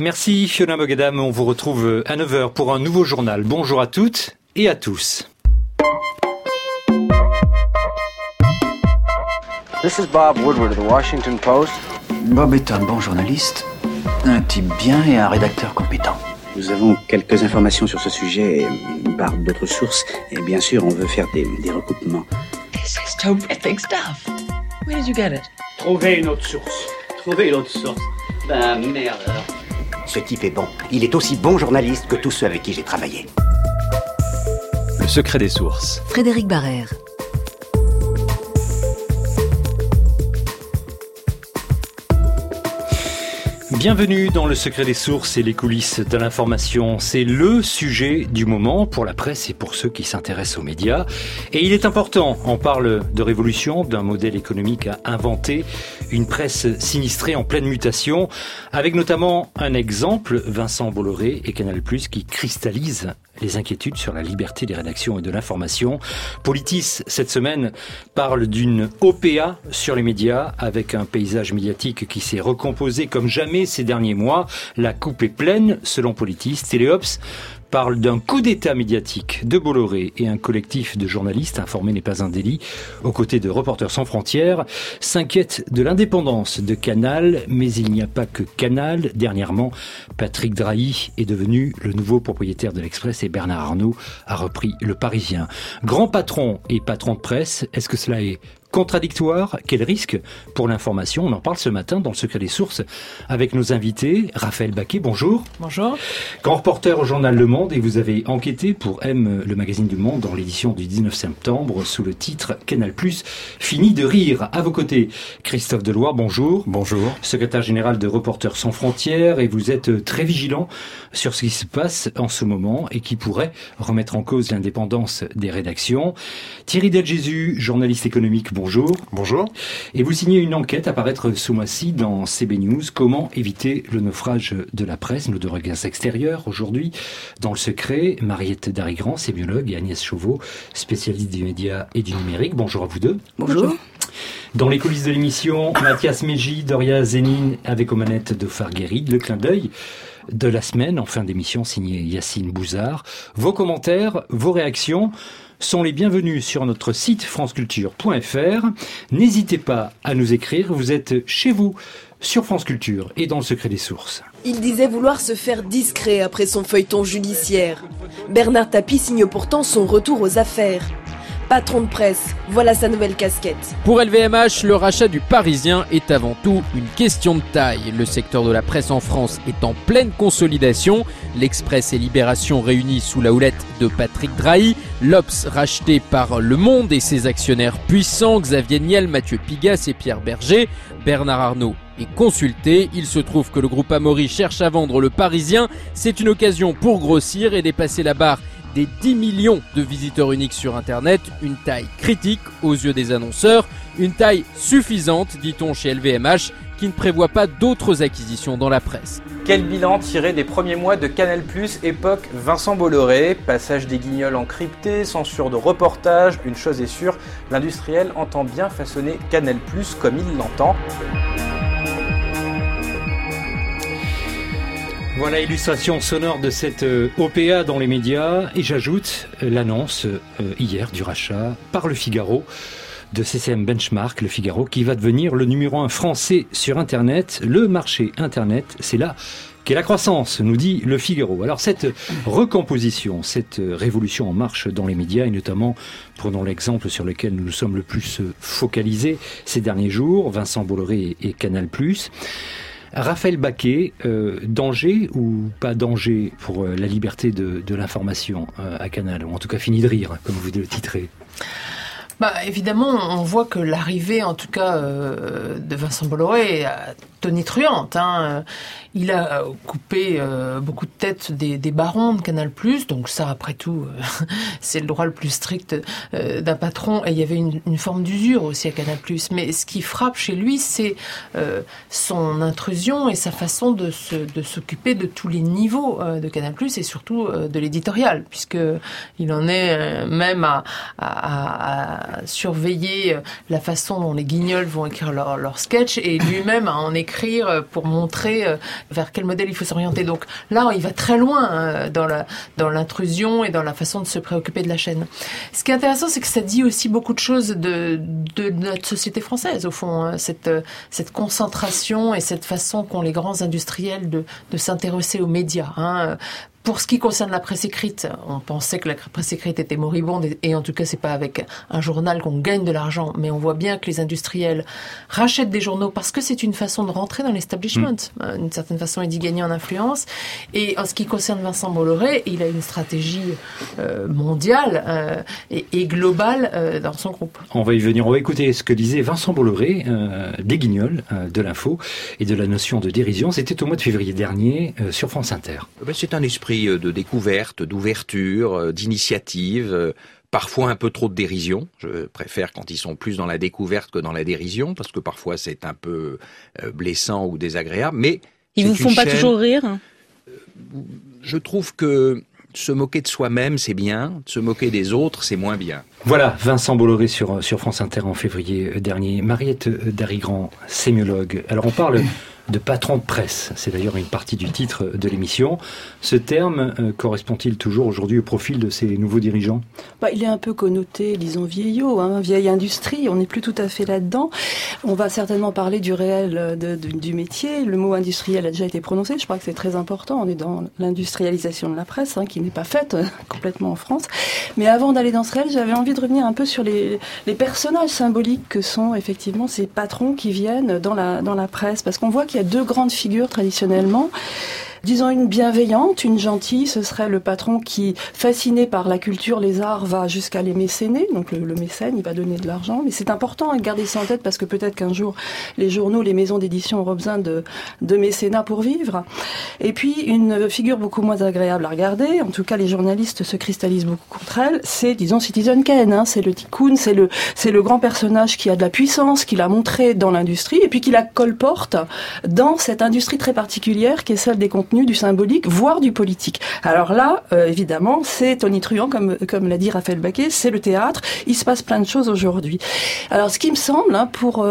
Merci Fiona Mogadam, on vous retrouve à 9h pour un nouveau journal. Bonjour à toutes et à tous. This is Bob Woodward of the Washington Post. Bob est un bon journaliste, un type bien et un rédacteur compétent. Nous avons quelques informations sur ce sujet par d'autres sources et bien sûr on veut faire des recoupements. This is terrific stuff. Where did you get it? Trouvez une autre source. Ben merde alors. Ce type est bon. Il est aussi bon journaliste que tous ceux avec qui j'ai travaillé. Le secret des sources. Frédéric Barrère. Bienvenue dans le secret des sources et les coulisses de l'information. C'est le sujet du moment pour la presse et pour ceux qui s'intéressent aux médias. Et il est important, on parle de révolution, d'un modèle économique à inventer, une presse sinistrée en pleine mutation, avec notamment un exemple, Vincent Bolloré et Canal+, qui cristallise les inquiétudes sur la liberté des rédactions et de l'information. Politis, cette semaine, parle d'une OPA sur les médias, avec un paysage médiatique qui s'est recomposé comme jamais ces derniers mois. La coupe est pleine, selon Politis. Téléops parle d'un coup d'état médiatique de Bolloré et un collectif de journalistes, informé n'est pas un délit, aux côtés de Reporters sans frontières, s'inquiète de l'indépendance de Canal, mais il n'y a pas que Canal. Dernièrement, Patrick Drahi est devenu le nouveau propriétaire de l'Express et Bernard Arnault a repris Le Parisien. Grand patron et patron de presse, est-ce que cela est contradictoire? Quel risque pour l'information? On en parle ce matin dans le secret des sources avec nos invités. Raphaël Baquet, bonjour. Bonjour. Grand reporter au journal Le Monde et vous avez enquêté pour M, le magazine du Monde, dans l'édition du 19 septembre sous le titre Canal+, fini de rire. À vos côtés, Christophe Deloire, bonjour. Bonjour. Secrétaire général de Reporters sans frontières et vous êtes très vigilant sur ce qui se passe en ce moment et qui pourrait remettre en cause l'indépendance des rédactions. Thierry Delgésus, journaliste économique, bonjour. Bonjour. Et vous signez une enquête à paraître ce mois-ci dans CB News. Comment éviter le naufrage de la presse? Nos deux regards extérieurs aujourd'hui. Dans le secret, Mariette Darigrand, sémiologue, et Agnès Chauveau, spécialiste du média et du numérique. Bonjour à vous deux. Bonjour. Dans les coulisses de l'émission, Mathias Meji, Doria Zénine, avec aux manettes de Farguerid, le clin d'œil de la semaine, en fin d'émission, signé Yacine Bouzard. Vos commentaires, vos réactions sont les bienvenus sur notre site franceculture.fr. N'hésitez pas à nous écrire, vous êtes chez vous sur France Culture et dans le secret des sources. Il disait vouloir se faire discret après son feuilleton judiciaire. Bernard Tapie signe pourtant son retour aux affaires. Patron de presse, voilà sa nouvelle casquette. Pour LVMH, le rachat du Parisien est avant tout une question de taille. Le secteur de la presse en France est en pleine consolidation. L'Express et Libération réunis sous la houlette de Patrick Drahi. L'Obs racheté par Le Monde et ses actionnaires puissants, Xavier Niel, Mathieu Pigasse et Pierre Berger. Bernard Arnault est consulté. Il se trouve que le groupe Amaury cherche à vendre le Parisien. C'est une occasion pour grossir et dépasser la barre des 10 millions de visiteurs uniques sur Internet, une taille critique aux yeux des annonceurs, une taille suffisante, dit-on chez LVMH, qui ne prévoit pas d'autres acquisitions dans la presse. Quel bilan tiré des premiers mois de Canal+, époque Vincent Bolloré? Passage des guignols encryptés, censure de reportages, une chose est sûre, l'industriel entend bien façonner Canal+, comme il l'entend. Voilà l'illustration sonore de cette OPA dans les médias et j'ajoute l'annonce hier du rachat par Le Figaro de CCM Benchmark, Le Figaro, qui va devenir le numéro 1 français sur Internet. Le marché Internet, c'est là qu'est la croissance, nous dit Le Figaro. Alors cette recomposition, cette révolution en marche dans les médias, et notamment, prenons l'exemple sur lequel nous nous sommes le plus focalisés ces derniers jours, Vincent Bolloré et Canal+. Raphaël Baquet, danger ou pas danger pour la liberté de l'information à Canal, ou en tout cas fini de rire, comme vous le titrez? Évidemment, on voit que l'arrivée, en tout cas, de Vincent Bolloré est tonitruante. Il a coupé beaucoup de têtes des barons de Canal+, donc ça, après tout, c'est le droit le plus strict d'un patron. Et il y avait une forme d'usure aussi à Canal+. Mais ce qui frappe chez lui, c'est son intrusion et sa façon de s'occuper de tous les niveaux de Canal+, et surtout de l'éditorial, puisqu'il en est même à à surveiller la façon dont les Guignols vont écrire leur sketch et lui-même à en écrire pour montrer vers quel modèle il faut s'orienter. Donc là, il va très loin dans l'intrusion et dans la façon de se préoccuper de la chaîne. Ce qui est intéressant, c'est que ça dit aussi beaucoup de choses de notre société française, au fond, cette concentration et cette façon qu'ont les grands industriels de s'intéresser aux médias. Pour ce qui concerne la presse écrite, on pensait que la presse écrite était moribonde et en tout cas c'est pas avec un journal qu'on gagne de l'argent, mais on voit bien que les industriels rachètent des journaux parce que c'est une façon de rentrer dans l'establishment. D'une certaine façon, et d'y gagner en influence. Et en ce qui concerne Vincent Bolloré, il a une stratégie mondiale et globale dans son groupe. On va y venir, on va écouter ce que disait Vincent Bolloré des Guignols, de l'info et de la notion de dérision. C'était au mois de février dernier sur France Inter. C'est un esprit de découverte, d'ouverture, d'initiative, parfois un peu trop de dérision. Je préfère quand ils sont plus dans la découverte que dans la dérision, parce que parfois c'est un peu blessant ou désagréable. Mais ils vous font pas toujours rire? Je trouve que se moquer de soi-même, c'est bien. Se moquer des autres, c'est moins bien. Voilà, Vincent Bolloré sur France Inter en février dernier. Mariette Darigrand, sémiologue. Alors on parle de patron de presse. C'est d'ailleurs une partie du titre de l'émission. Ce terme correspond-il toujours aujourd'hui au profil de ces nouveaux dirigeants ? Il est un peu connoté, disons, vieillot, vieille industrie. On n'est plus tout à fait là-dedans. On va certainement parler du réel du métier. Le mot industriel a déjà été prononcé. Je crois que c'est très important. On est dans l'industrialisation de la presse, qui n'est pas faite complètement en France. Mais avant d'aller dans ce réel, j'avais envie de revenir un peu sur les personnages symboliques que sont effectivement ces patrons qui viennent dans la presse. Parce qu'on voit qu'il y a deux grandes figures traditionnellement. Disons une bienveillante, une gentille, ce serait le patron qui, fasciné par la culture, les arts, va jusqu'à les mécéner. Donc le mécène, il va donner de l'argent. Mais c'est important de garder ça en tête parce que peut-être qu'un jour, les journaux, les maisons d'édition auront besoin de mécénat pour vivre. Et puis, une figure beaucoup moins agréable à regarder, en tout cas les journalistes se cristallisent beaucoup contre elle, c'est, disons, Citizen Kane. C'est le tycoon, c'est le grand personnage qui a de la puissance, qui l'a montré dans l'industrie et puis qui la colporte dans cette industrie très particulière qui est celle des contenus, du symbolique, voire du politique. Alors là, évidemment, c'est tonitruant, comme l'a dit Raphaël Baquet, c'est le théâtre. Il se passe plein de choses aujourd'hui. Alors, ce qui me semble, pour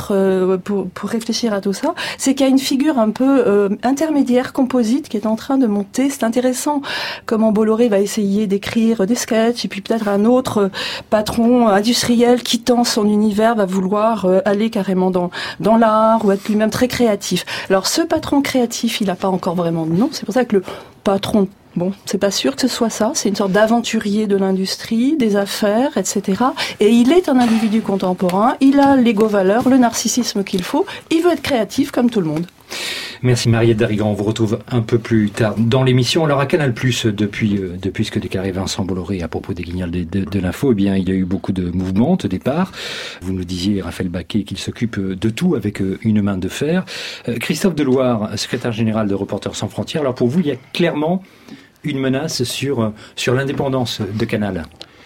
réfléchir à tout ça, c'est qu'il y a une figure un peu intermédiaire, composite, qui est en train de monter. C'est intéressant comment Bolloré va essayer d'écrire des sketchs, et puis peut-être un autre patron industriel quittant son univers va vouloir aller carrément dans l'art ou être lui-même très créatif. Alors, ce patron créatif, il n'a pas encore vraiment de nom. C'est pour ça que le patron, c'est pas sûr que ce soit ça. C'est une sorte d'aventurier de l'industrie, des affaires, etc. Et il est un individu contemporain. Il a l'égo-valeur, le narcissisme qu'il faut. Il veut être créatif comme tout le monde. Merci Mariette Darigrand. On vous retrouve un peu plus tard dans l'émission. Alors à Canal+, depuis ce que déclarait Vincent Bolloré à propos des Guignols de l'info, il y a eu beaucoup de mouvements au départ. Vous nous disiez, Raphaël Baquet, qu'il s'occupe de tout avec une main de fer. Christophe Deloire, secrétaire général de Reporters sans frontières. Alors pour vous, il y a clairement une menace sur l'indépendance de Canal.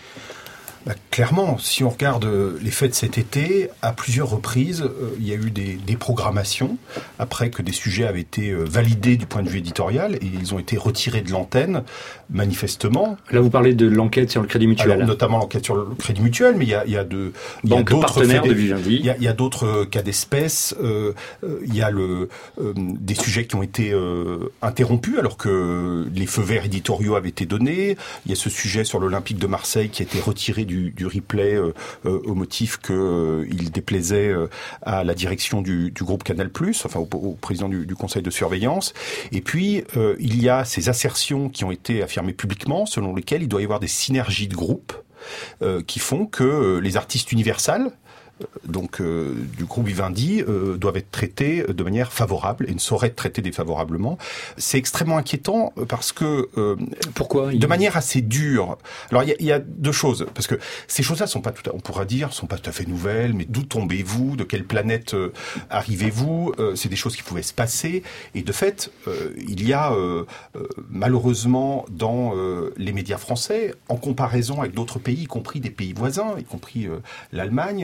Clairement, si on regarde les faits de cet été, à plusieurs reprises, il y a eu des programmations après que des sujets avaient été validés du point de vue éditorial et ils ont été retirés de l'antenne, manifestement. Là, vous parlez de l'enquête sur le Crédit Mutuel. Alors, notamment l'enquête sur le Crédit Mutuel, mais il y a d'autres partenaires de Vivendi. Il y a d'autres cas d'espèce. Il y a des sujets qui ont été interrompus alors que les feux verts éditoriaux avaient été donnés. Il y a ce sujet sur l'Olympique de Marseille qui a été retiré du replay au motif qu'il déplaisait à la direction du groupe Canal+, enfin au président du conseil de surveillance. Et puis, il y a ces assertions qui ont été affirmées publiquement, selon lesquelles il doit y avoir des synergies de groupe qui font que les artistes Universal, donc du groupe Vivendi, doivent être traités de manière favorable et ne sauraient être traités défavorablement. C'est extrêmement inquiétant parce que pourquoi de manière assez dure. Alors il y a deux choses, parce que ces choses-là sont pas on pourra dire sont pas tout à fait nouvelles, mais d'où tombez-vous, de quelle planète arrivez-vous, c'est des choses qui pouvaient se passer et de fait il y a malheureusement dans les médias français, en comparaison avec d'autres pays, y compris des pays voisins, y compris l'Allemagne,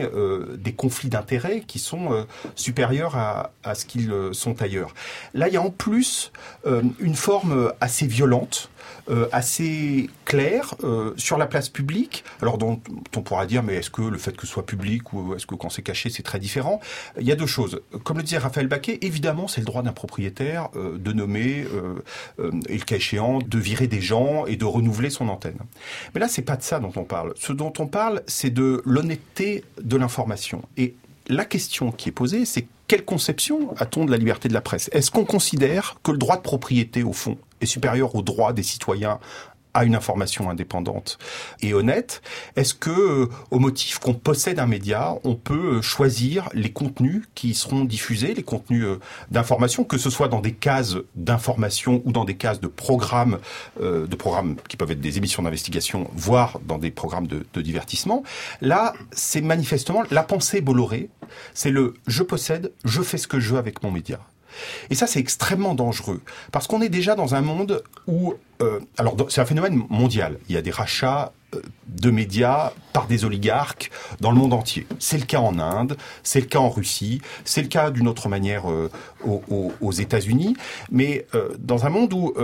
des conflits d'intérêts qui sont supérieurs à ce qu'ils sont ailleurs. Là, il y a en plus une forme assez violente, assez claire sur la place publique. Alors, dont on pourra dire, mais est-ce que le fait que ce soit public ou est-ce que quand c'est caché, c'est très différent? Il y a deux choses. Comme le disait Raphaël Baquet, évidemment, c'est le droit d'un propriétaire de nommer et le cas échéant de virer des gens et de renouveler son antenne. Mais là, c'est pas de ça dont on parle. Ce dont on parle, c'est de l'honnêteté de l'information. Et la question qui est posée, c'est quelle conception a-t-on de la liberté de la presse? Est-ce qu'on considère que le droit de propriété, au fond, est supérieur au droit des citoyens à une information indépendante et honnête? Est-ce que, au motif qu'on possède un média, on peut choisir les contenus qui seront diffusés, les contenus d'information, que ce soit dans des cases d'information ou dans des cases de programmes qui peuvent être des émissions d'investigation, voire dans des programmes de divertissement? Là, c'est manifestement la pensée Bolloré, c'est le « je possède, je fais ce que je veux avec mon média ». Et ça, c'est extrêmement dangereux, parce qu'on est déjà dans un monde où... alors, c'est un phénomène mondial. Il y a des rachats de médias par des oligarques dans le monde entier. C'est le cas en Inde, c'est le cas en Russie, c'est le cas d'une autre manière aux États-Unis, mais dans un monde où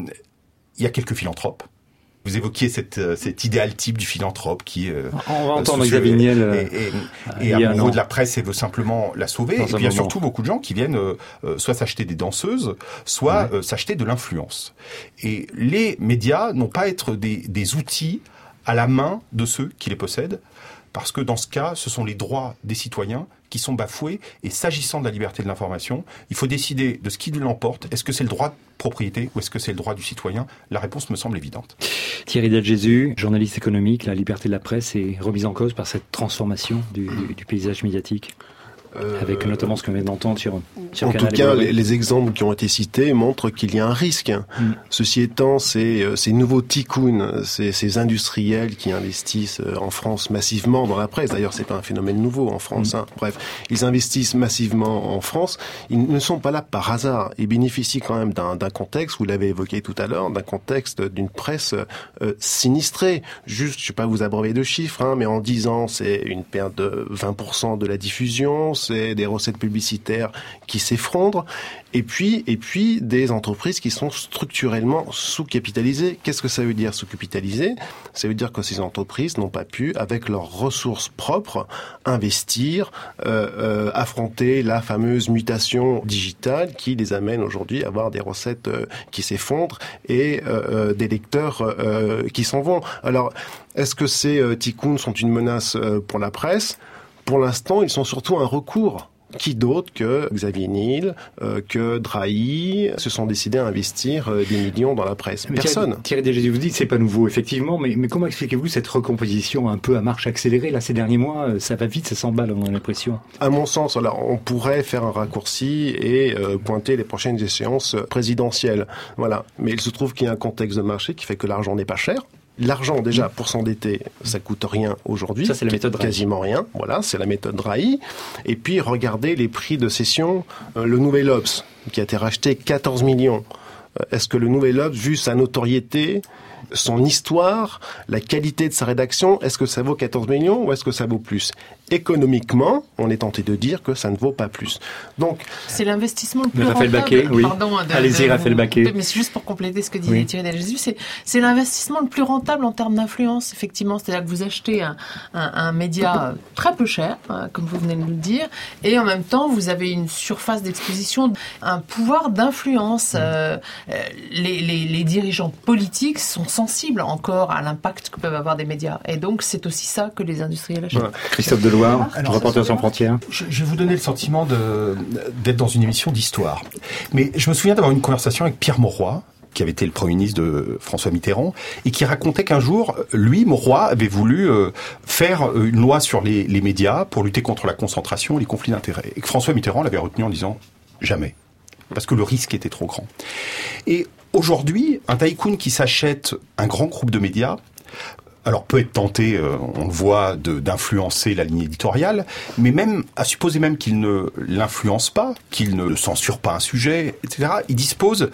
il y a quelques philanthropes. Vous évoquiez cet idéal type du philanthrope qui on va entendre Xavier Niel et amoureux de la presse et veut simplement la sauver. Et puis il y a surtout beaucoup de gens qui viennent soit s'acheter des danseuses, soit s'acheter de l'influence. Et les médias n'ont pas à être des outils à la main de ceux qui les possèdent, parce que dans ce cas, ce sont les droits des citoyens qui sont bafoués. Et s'agissant de la liberté de l'information, il faut décider de ce qui l'emporte. Est-ce que c'est le droit de propriété ou est-ce que c'est le droit du citoyen? La réponse me semble évidente. Thierry Del-Jésus, journaliste économique, la liberté de la presse est remise en cause par cette transformation du paysage médiatique, avec notamment ce qu'on vient d'entendre sur en Canal. tout cas, les exemples qui ont été cités montrent qu'il y a un risque. Ceci étant, ces nouveaux tycoons, ces industriels qui investissent en France massivement dans la presse, d'ailleurs c'est pas un phénomène nouveau en France, bref, ils investissent massivement en France, ils ne sont pas là par hasard, ils bénéficient quand même d'un contexte, vous l'avez évoqué tout à l'heure, d'un contexte d'une presse sinistrée. Juste, je ne vais pas vous abreuver de chiffres, mais en 10 ans, c'est une perte de 20% de la diffusion, c'est des recettes publicitaires qui s'effondrent, et puis des entreprises qui sont structurellement sous-capitalisées. Qu'est-ce que ça veut dire sous-capitalisées? Ça veut dire que ces entreprises n'ont pas pu, avec leurs ressources propres, investir, affronter la fameuse mutation digitale qui les amène aujourd'hui à avoir des recettes qui s'effondrent et des lecteurs qui s'en vont. Alors, est-ce que ces tycoons sont une menace pour la presse? Pour l'instant, ils sont surtout un recours. Qui d'autre que Xavier Niel, que Drahi, se sont décidés à investir des millions dans la presse? Personne. Thierry Del-Jésus, vous dites que c'est pas nouveau, effectivement, mais comment expliquez-vous cette recomposition un peu à marche accélérée? Là, ces derniers mois, ça va vite, ça s'emballe, on a l'impression. À mon sens, alors, on pourrait faire un raccourci et pointer les prochaines échéances présidentielles. Voilà. Mais il se trouve qu'il y a un contexte de marché qui fait que l'argent n'est pas cher. L'argent, déjà, pour s'endetter, ça coûte rien aujourd'hui. Ça, c'est la méthode Drahi. Quasiment rien. Voilà, c'est la méthode Drahi. Et puis, regardez les prix de cession. Le Nouvel Obs, qui a été racheté 14 millions. Est-ce que le Nouvel Obs, vu sa notoriété, son histoire, la qualité de sa rédaction, est-ce que ça vaut 14 millions ou est-ce que ça vaut plus? Économiquement, on est tenté de dire que ça ne vaut pas plus. Donc, c'est l'investissement le plus Raphaël rentable. Baquet, oui. Allez-y, Raphaël Baquet. Mais c'est juste pour compléter ce que disait Thierry Del-Jésus, c'est l'investissement le plus rentable en termes d'influence, effectivement. C'est-à-dire que vous achetez un média très peu cher, comme vous venez de le dire, et en même temps, vous avez une surface d'exposition, un pouvoir d'influence. Les dirigeants politiques sont sensibles encore à l'impact que peuvent avoir des médias. Et donc, c'est aussi ça que les industriels achètent. Christophe Deloire, Reporters sans frontières. Je vais vous donner le sentiment d'être dans une émission d'histoire. Mais je me souviens d'avoir une conversation avec Pierre Mauroy, qui avait été le Premier ministre de François Mitterrand, et qui racontait qu'un jour, lui, Mauroy, avait voulu faire une loi sur les médias pour lutter contre la concentration et les conflits d'intérêts. Et que François Mitterrand l'avait retenu en disant « jamais ». Parce que le risque était trop grand. Et aujourd'hui, un tycoon qui s'achète un grand groupe de médias alors peut être tenté, on le voit, d'influencer la ligne éditoriale, mais même à supposer même qu'il ne l'influence pas, qu'il ne censure pas un sujet, etc., il dispose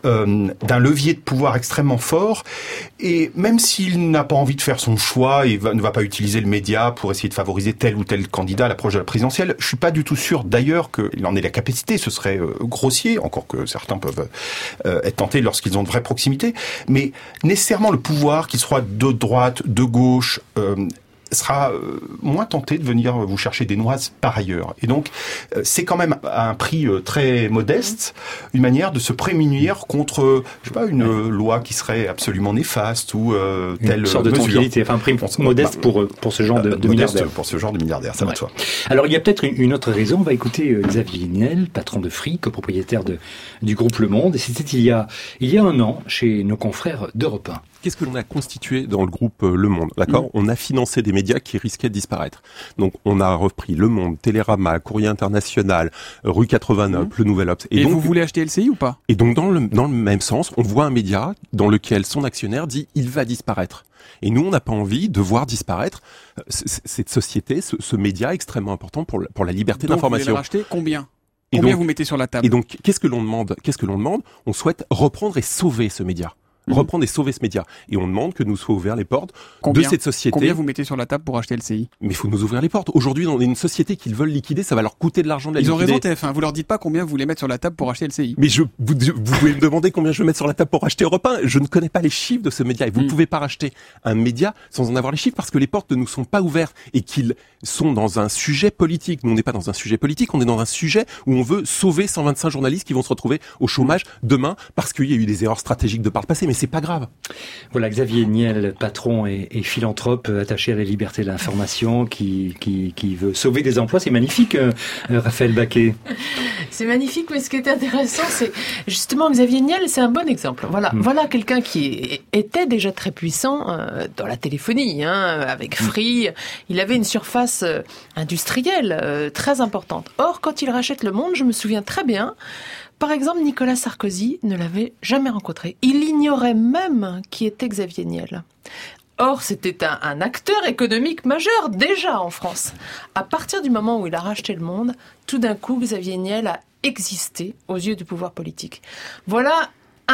d'un levier de pouvoir extrêmement fort, et même s'il n'a pas envie de faire son choix et ne va pas utiliser le média pour essayer de favoriser tel ou tel candidat à l'approche de la présidentielle, je suis pas du tout sûr d'ailleurs qu'il en ait la capacité, ce serait grossier, encore que certains peuvent être tentés lorsqu'ils ont de vraies proximités, mais nécessairement le pouvoir, qu'il soit de droite, de gauche, sera moins tenté de venir vous chercher des noises par ailleurs. Et donc, c'est quand même à un prix très modeste, une manière de se prémunir contre, je sais pas, une loi qui serait absolument néfaste ou telle une sorte de tranquillité, enfin un prix modeste pour ce genre de milliardaire. Pour ce genre de milliardaire, ça va de soi. Alors, il y a peut-être une autre raison. On va écouter Xavier Niel, patron de Free, copropriétaire du groupe Le Monde. Et c'était il y a un an, chez nos confrères d'Europe 1. Qu'est-ce que l'on a constitué dans le groupe Le Monde, d'accord ? On a financé des médias qui risquaient de disparaître. Donc, on a repris Le Monde, Télérama, Courrier International, Rue 89, Le Nouvel Obs. Et donc, vous voulez acheter LCI ou pas ? Et donc, dans le même sens, on voit un média dans lequel son actionnaire dit « il va disparaître ». Et nous, on n'a pas envie de voir disparaître cette société, ce média extrêmement important pour la liberté d'information. Donc, vous voulez le racheter combien ? Combien vous mettez sur la table ? Et donc, qu'est-ce que l'on demande ? On souhaite reprendre et sauver ce média. Reprendre et sauver ce média. Et on demande que nous soient ouverts les portes de cette société. Combien vous mettez sur la table pour acheter LCI ? Mais il faut nous ouvrir les portes. Aujourd'hui, on est une société qu'ils veulent liquider, ça va leur coûter de l'argent de la liquider. Ils ont raison, TF1. Vous leur dites pas combien vous voulez mettre sur la table pour acheter LCI. Mais vous pouvez me demander combien je veux mettre sur la table pour acheter Europe 1. Je ne connais pas les chiffres de ce média. Et vous ne pouvez pas racheter un média sans en avoir les chiffres parce que les portes ne nous sont pas ouvertes et qu'ils sont dans un sujet politique. Nous, on n'est pas dans un sujet politique, on est dans un sujet où on veut sauver 125 journalistes qui vont se retrouver au chômage demain parce qu'il y a eu des erreurs stratégiques de par le passé, mais c'est pas grave. Voilà, Xavier Niel, patron et philanthrope attaché à la liberté de l'information, qui veut sauver des emplois. C'est magnifique, Raphaël Baquet. C'est magnifique, mais ce qui est intéressant, c'est justement Xavier Niel, c'est un bon exemple. Voilà quelqu'un qui était déjà très puissant dans la téléphonie, avec Free. Il avait une surface industrielle très importante. Or, quand il rachète Le Monde, je me souviens très bien, par exemple, Nicolas Sarkozy ne l'avait jamais rencontré. Il ignorait même qui était Xavier Niel. Or, c'était un acteur économique majeur déjà en France. À partir du moment où il a racheté Le Monde, tout d'un coup, Xavier Niel a existé aux yeux du pouvoir politique. Voilà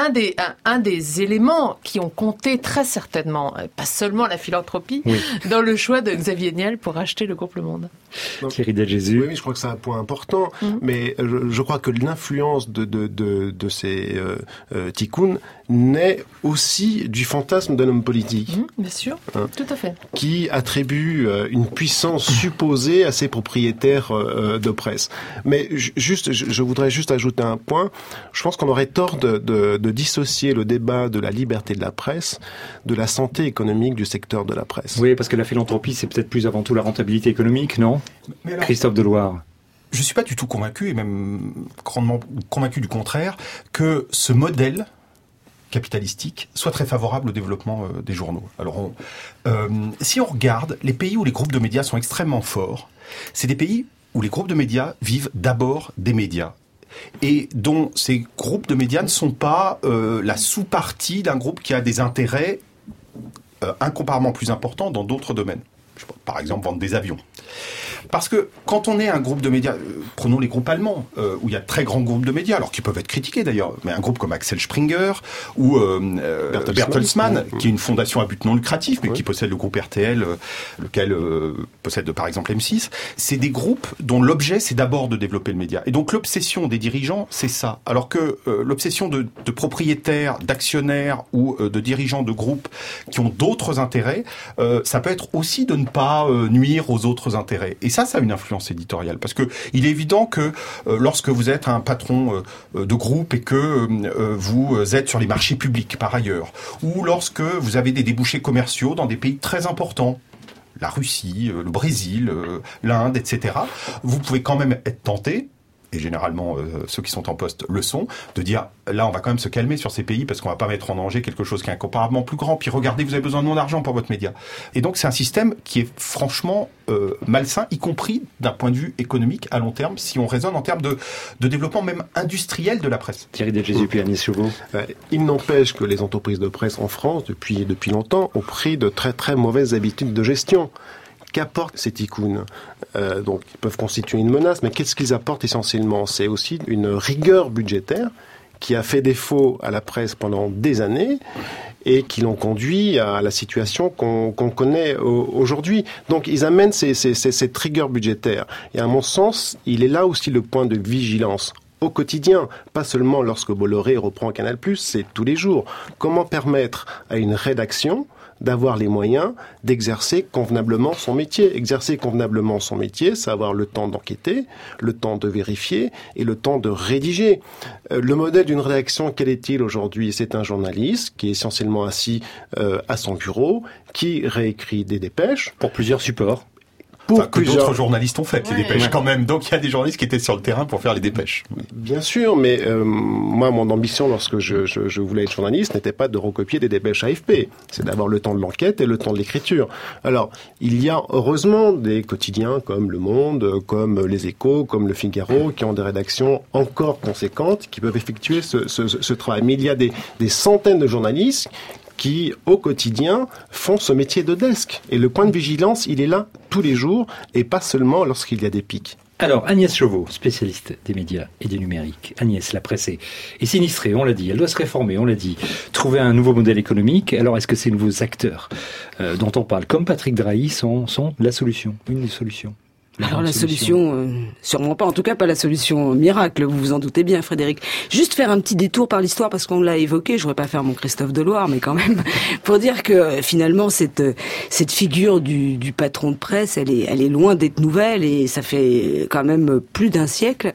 un des éléments qui ont compté très certainement, pas seulement la philanthropie, dans le choix de Xavier Niel pour racheter le groupe Le Monde. Thierry Delgésus. Oui, je crois que c'est un point important, mais je crois que l'influence de ces tycoons naît aussi du fantasme d'un homme politique. Bien sûr, tout à fait. Qui attribue une puissance supposée à ses propriétaires de presse. Mais je voudrais juste ajouter un point. Je pense qu'on aurait tort de dissocier le débat de la liberté de la presse de la santé économique du secteur de la presse. Oui, parce que la philanthropie, c'est peut-être plus avant tout la rentabilité économique, non ? Mais alors, Christophe Deloire. Je suis pas du tout convaincu, et même grandement convaincu du contraire, que ce modèle capitalistique soit très favorable au développement des journaux. Alors, si on regarde les pays où les groupes de médias sont extrêmement forts, c'est des pays où les groupes de médias vivent d'abord des médias, et dont ces groupes de médias ne sont pas la sous-partie d'un groupe qui a des intérêts incomparablement plus importants dans d'autres domaines. Je sais pas, par exemple, vendre des avions. Parce que quand on est un groupe de médias, prenons les groupes allemands, où il y a de très grands groupes de médias, alors qui peuvent être critiqués d'ailleurs, mais un groupe comme Axel Springer ou Bertelsmann, qui est une fondation à but non lucratif, mais qui possède le groupe RTL, lequel possède par exemple M6, c'est des groupes dont l'objet c'est d'abord de développer le média. Et donc l'obsession des dirigeants, c'est ça. Alors que l'obsession de propriétaires, d'actionnaires ou de dirigeants de groupes qui ont d'autres intérêts, ça peut être aussi de ne pas nuire aux autres intérêts. Et ça a une influence éditoriale. Parce que il est évident que lorsque vous êtes un patron de groupe et que vous êtes sur les marchés publics par ailleurs, ou lorsque vous avez des débouchés commerciaux dans des pays très importants, la Russie, le Brésil, l'Inde, etc., vous pouvez quand même être tenté et généralement ceux qui sont en poste le sont, de dire là on va quand même se calmer sur ces pays parce qu'on va pas mettre en danger quelque chose qui est incomparablement plus grand, puis regardez, vous avez besoin de mon argent pour votre média. Et donc c'est un système qui est franchement malsain, y compris d'un point de vue économique à long terme, si on raisonne en termes de développement même industriel de la presse. Thierry de Jésus puis Agnès Chauveau. Il n'empêche que les entreprises de presse en France, depuis longtemps, ont pris de très très mauvaises habitudes de gestion. Qu'apportent ces ticounes ? Donc, ils peuvent constituer une menace, mais qu'est-ce qu'ils apportent essentiellement ? C'est aussi une rigueur budgétaire qui a fait défaut à la presse pendant des années et qui l'ont conduit à la situation qu'on connaît aujourd'hui. Donc, ils amènent cette rigueur budgétaire. Et à mon sens, il est là aussi le point de vigilance. Au quotidien, pas seulement lorsque Bolloré reprend Canal+, c'est tous les jours. Comment permettre à une rédaction d'avoir les moyens d'exercer convenablement son métier. Exercer convenablement son métier, c'est avoir le temps d'enquêter, le temps de vérifier et le temps de rédiger. Le modèle d'une rédaction, quel est-il aujourd'hui ? C'est un journaliste qui est essentiellement assis à son bureau, qui réécrit des dépêches. Pour plusieurs supports. Que d'autres journalistes ont fait les dépêches quand même. Donc il y a des journalistes qui étaient sur le terrain pour faire les dépêches. Bien sûr, mais moi, mon ambition lorsque je voulais être journaliste n'était pas de recopier des dépêches AFP. C'est d'avoir le temps de l'enquête et le temps de l'écriture. Alors, il y a heureusement des quotidiens comme Le Monde, comme Les Échos, comme Le Figaro, qui ont des rédactions encore conséquentes, qui peuvent effectuer ce travail. Mais il y a des centaines de journalistes qui, au quotidien, font ce métier de desk. Et le point de vigilance, il est là tous les jours, et pas seulement lorsqu'il y a des pics. Alors, Agnès Chauveau, spécialiste des médias et du numérique. Agnès, la presse est sinistrée, on l'a dit. Elle doit se réformer, on l'a dit. Trouver un nouveau modèle économique. Alors, est-ce que ces nouveaux acteurs dont on parle, comme Patrick Drahi, sont la solution, une des solutions ? Alors la solution, sûrement pas, en tout cas pas la solution miracle, vous vous en doutez bien Frédéric. Juste faire un petit détour par l'histoire parce qu'on l'a évoqué, je voudrais pas faire mon Christophe Deloire, mais quand même, pour dire que finalement cette figure du patron de presse, elle est loin d'être nouvelle et ça fait quand même plus d'un siècle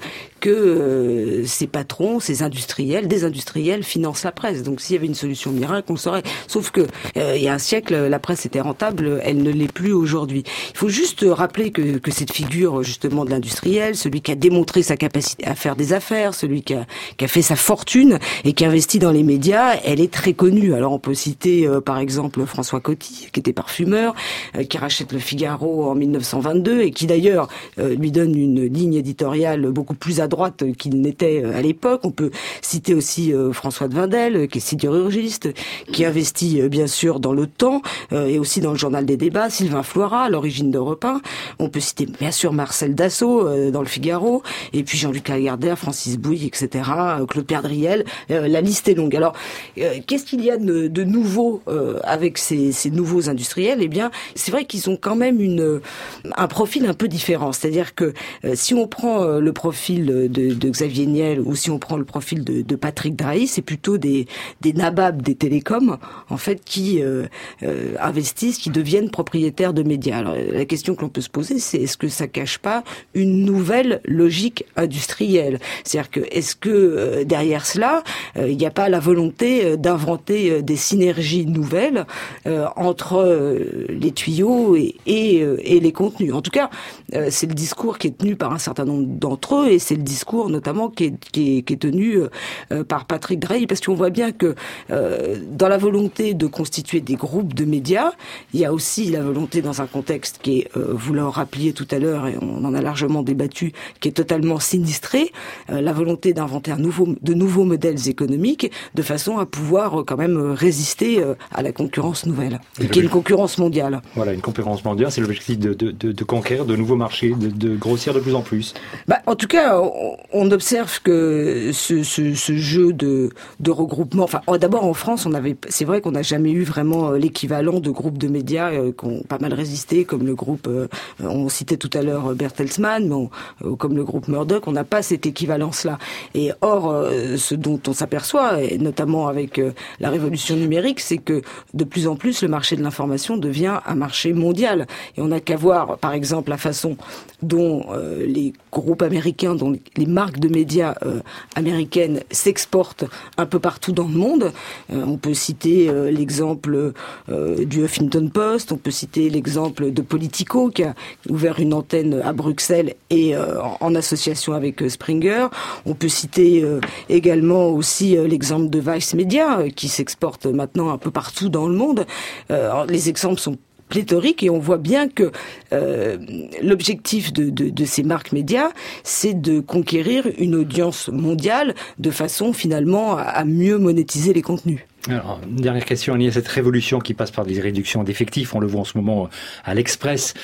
que ces patrons, ces industriels, des industriels financent la presse. Donc s'il y avait une solution miracle, on le saurait. Sauf que il y a un siècle, la presse était rentable, elle ne l'est plus aujourd'hui. Il faut juste rappeler que cette figure justement de l'industriel, celui qui a démontré sa capacité à faire des affaires, celui qui a fait sa fortune et qui investit dans les médias, elle est très connue. Alors on peut citer par exemple François Coty, qui était parfumeur, qui rachète Le Figaro en 1922 et qui d'ailleurs lui donne une ligne éditoriale beaucoup plus à droite qu'il n'était à l'époque. On peut citer aussi François de Wendel, qui est sidérurgiste, qui investit bien sûr dans Le Temps et aussi dans le Journal des débats, Sylvain Floirat, à l'origine d'Europe 1. On peut citer bien sûr Marcel Dassault dans Le Figaro, et puis Jean-Luc Lagardère, Francis Bouygues, etc., Claude Perdriel, la liste est longue. Alors, qu'est-ce qu'il y a de nouveau avec ces nouveaux industriels ? Eh bien, c'est vrai qu'ils ont quand même un profil un peu différent. C'est-à-dire que si on prend le profil de Xavier Niel ou si on prend le profil de Patrick Drahi, c'est plutôt des nababs des télécoms, en fait, qui investissent, qui deviennent propriétaires de médias. Alors, la question que l'on peut se poser, c'est est-ce que ça cache pas une nouvelle logique industrielle ? C'est-à-dire que est-ce que derrière cela, il n'y a pas la volonté d'inventer des synergies nouvelles entre les tuyaux et les contenus ? En tout cas, c'est le discours qui est tenu par un certain nombre d'entre eux et c'est le discours notamment qui est tenu par Patrick Drahi, parce qu'on voit bien que dans la volonté de constituer des groupes de médias, il y a aussi la volonté dans un contexte qui est, vous le rappeliez tout à l'heure et on en a largement débattu, qui est totalement sinistré, la volonté d'inventer de nouveaux modèles économiques de façon à pouvoir quand même résister à la concurrence nouvelle, qui est une concurrence mondiale. Voilà, une concurrence mondiale, c'est l'objectif de conquérir de nouveaux marchés, de grossir de plus en plus. En tout cas, on observe que ce jeu de regroupement, d'abord en France, c'est vrai qu'on n'a jamais eu vraiment l'équivalent de groupes de médias qui ont pas mal résisté, comme le groupe, on citait tout à l'heure Bertelsmann, comme le groupe Murdoch, on n'a pas cette équivalence-là. Et or, ce dont on s'aperçoit, et notamment avec la révolution numérique, c'est que de plus en plus, le marché de l'information devient un marché mondial. Et on n'a qu'à voir, par exemple, la façon dont les groupes américains, dont les marques de médias américaines s'exportent un peu partout dans le monde. On peut citer l'exemple du Huffington Post, on peut citer l'exemple de Politico qui a ouvert une antenne à Bruxelles et en association avec Springer. On peut citer également aussi l'exemple de Vice Media qui s'exporte maintenant un peu partout dans le monde. Les exemples sont pléthorique et on voit bien que l'objectif de ces marques médias, c'est de conquérir une audience mondiale de façon finalement à mieux monétiser les contenus. Alors, une dernière question, il y a cette révolution qui passe par des réductions d'effectifs. On le voit en ce moment à l'Express.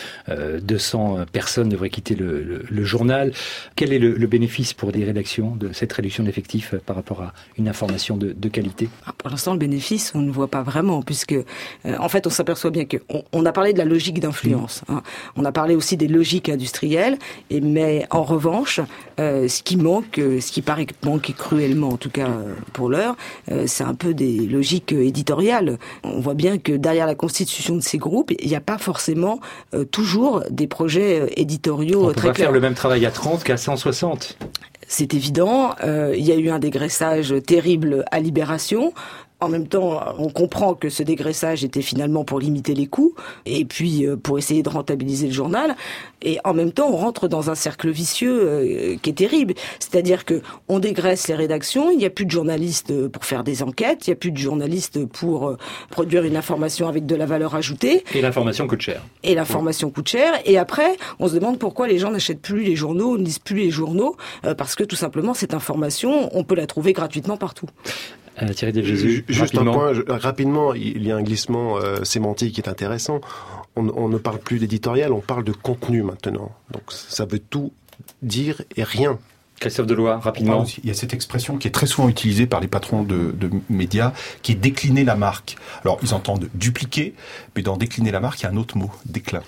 200 personnes devraient quitter le journal. Quel est le bénéfice pour des rédactions de cette réduction d'effectifs par rapport à une information de qualité? Pour l'instant, le bénéfice, on ne voit pas vraiment, puisque en fait, on s'aperçoit bien qu'on a parlé de la logique d'influence. Hein. On a parlé aussi des logiques industrielles. Mais en revanche, ce qui manque, ce qui paraît manquer cruellement, en tout cas pour l'heure, c'est un peu des logique éditoriale. On voit bien que derrière la constitution de ces groupes, il n'y a pas forcément toujours des projets éditoriaux très clairs. On peut pas faire le même travail à 30 qu'à 160. C'est évident. Il y a eu un dégraissage terrible à Libération. En même temps, on comprend que ce dégraissage était finalement pour limiter les coûts et puis pour essayer de rentabiliser le journal. Et en même temps, on rentre dans un cercle vicieux qui est terrible. C'est-à-dire que on dégraisse les rédactions, il n'y a plus de journalistes pour faire des enquêtes, il n'y a plus de journalistes pour produire une information avec de la valeur ajoutée. Et l'information coûte cher. Et l'information coûte cher. Et après, on se demande pourquoi les gens n'achètent plus les journaux, ne lisent plus les journaux, parce que tout simplement, cette information, on peut la trouver gratuitement partout. Thierry Deljesus, juste un point, rapidement, il y a un glissement sémantique qui est intéressant. On ne parle plus d'éditorial, on parle de contenu maintenant. Donc ça veut tout dire et rien. Christophe Deloire, rapidement. Il y a cette expression qui est très souvent utilisée par les patrons de médias, qui est décliner la marque. Alors ils entendent dupliquer, mais dans décliner la marque, il y a un autre mot, déclin.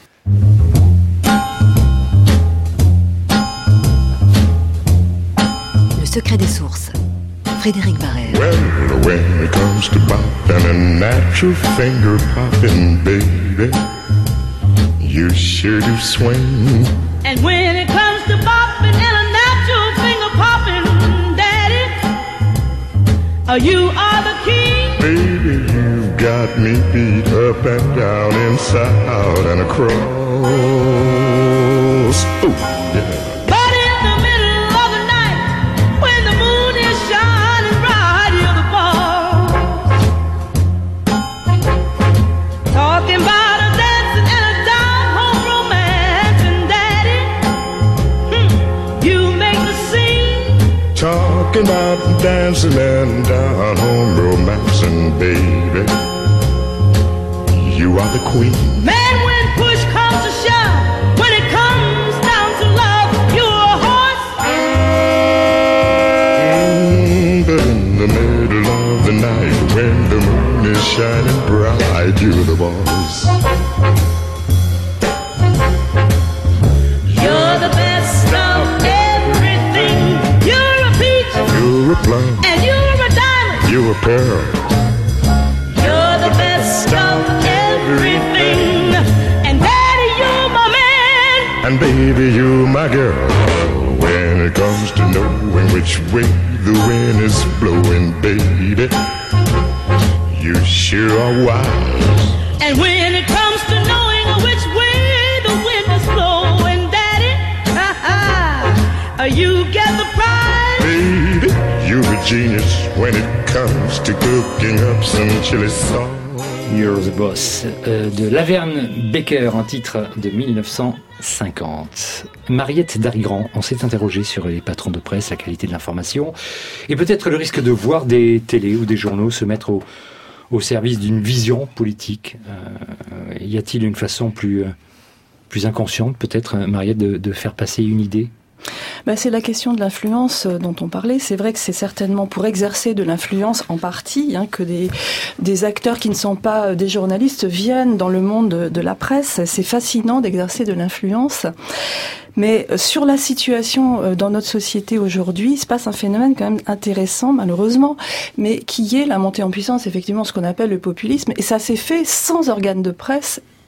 Le secret des sources. Frédéric Barrère. Well, when it comes to popping a natural finger popping, baby, you sure do swing. And when it comes to popping and a natural finger popping, daddy, you are the king. Baby, you got me beat up and down, inside out and across. Ooh, yeah. Talking about dancing and down home romancing, baby, you are the queen. Man, when push comes to shove, when it comes down to love, you're a horse. But in the middle of the night, when the moon is shining bright, you're the boss. You're the best of everything. You're a plum, and you're a diamond, you're a pearl. You're the best of everything, and daddy, you're my man, and baby, you're my girl. When it comes to knowing which way the wind is blowing, baby, you sure are wise. And when it comes to knowing which way the wind is blowing, daddy, you get the prize. Baby, you're a genius when it comes to cooking up some chili sauce. You're the Boss de Laverne Baker, un titre de 1950. Mariette Darigrand, on s'est interrogé sur les patrons de presse, la qualité de l'information et peut-être le risque de voir des télés ou des journaux se mettre au service d'une vision politique. Y a-t-il une façon plus inconsciente, peut-être, Mariette, de faire passer une idée ? C'est la question de l'influence dont on parlait. C'est vrai que c'est certainement pour exercer de l'influence en partie que des acteurs qui ne sont pas des journalistes viennent dans le monde de la presse. C'est fascinant d'exercer de l'influence. Mais sur la situation dans notre société aujourd'hui, il se passe un phénomène quand même intéressant, malheureusement, mais qui est la montée en puissance, effectivement, ce qu'on appelle le populisme. Et ça s'est fait sans organes de presse